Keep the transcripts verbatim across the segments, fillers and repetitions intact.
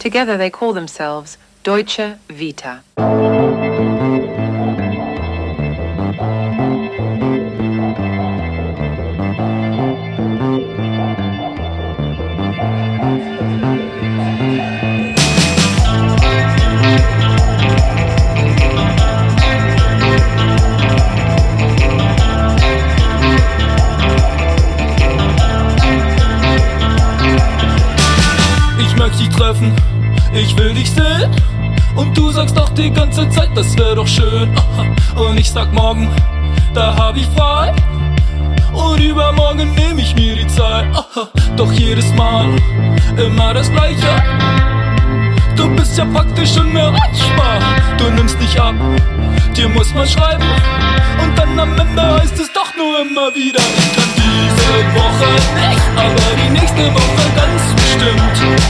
Together they call themselves Deutsche Vita. Dich treffen, ich will dich sehen. Und du sagst doch die ganze Zeit, das wär doch schön. Und ich sag morgen, da hab ich frei. Und übermorgen nehm ich mir die Zeit. Doch jedes Mal immer das Gleiche. Du bist ja praktisch unerreichbar. Du nimmst nicht ab, dir muss man schreiben. Und dann am Ende heißt es doch nur immer wieder: Ich kann diese Woche nicht, aber die nächste Woche ganz bestimmt.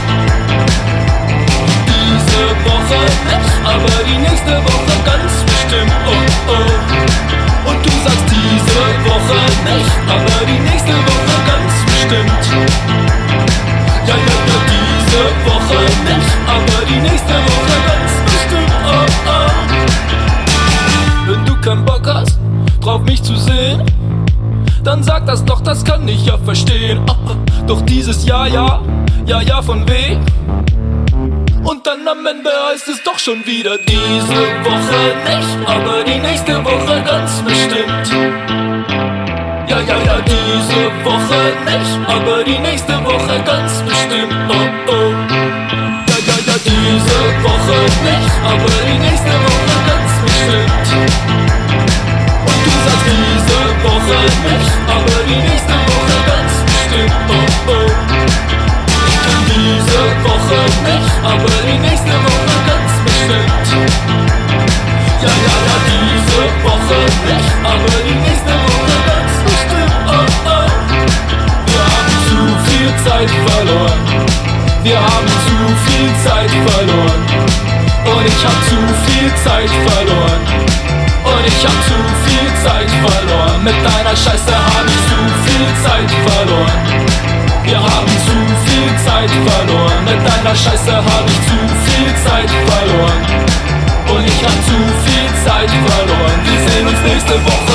Diese Woche nicht, aber die nächste Woche ganz bestimmt. Oh oh. Und du sagst diese Woche nicht, aber die nächste Woche ganz bestimmt. Ja, ja, ja, diese Woche nicht, aber die nächste Woche ganz bestimmt. Oh oh. Wenn du keinen Bock hast, drauf mich zu sehen, dann sag das doch, das kann ich ja verstehen. Oh, oh. Doch dieses Ja, ja, ja, ja von wem? Und dann am Ende heißt es doch schon wieder: Diese Woche nicht, aber die nächste Woche ganz bestimmt. Ja, ja, ja, diese Woche nicht, aber die nächste Woche ganz bestimmt. Oh, oh. Ja, ja, ja, diese Woche nicht, aber die nächste Woche ganz bestimmt. Und du sagst diese Woche nicht, aber die nächste Woche ganz bestimmt. Oh, oh. Diese Woche nicht, aber die nächste Woche ganz bestimmt. Ja, ja, ja, diese Woche nicht, aber die nächste Woche ganz bestimmt. Oh, oh. Wir haben zu viel Zeit verloren. Wir haben zu viel Zeit verloren. Und ich hab zu viel Zeit verloren. Und ich hab zu viel Zeit verloren. Mit deiner Scheiße hab ich zu viel Zeit verloren. Wir haben zu viel Zeit verloren. Mit deiner Scheiße hab ich zu viel Zeit verloren. Und ich hab zu viel Zeit verloren. Wir sehen uns nächste Woche.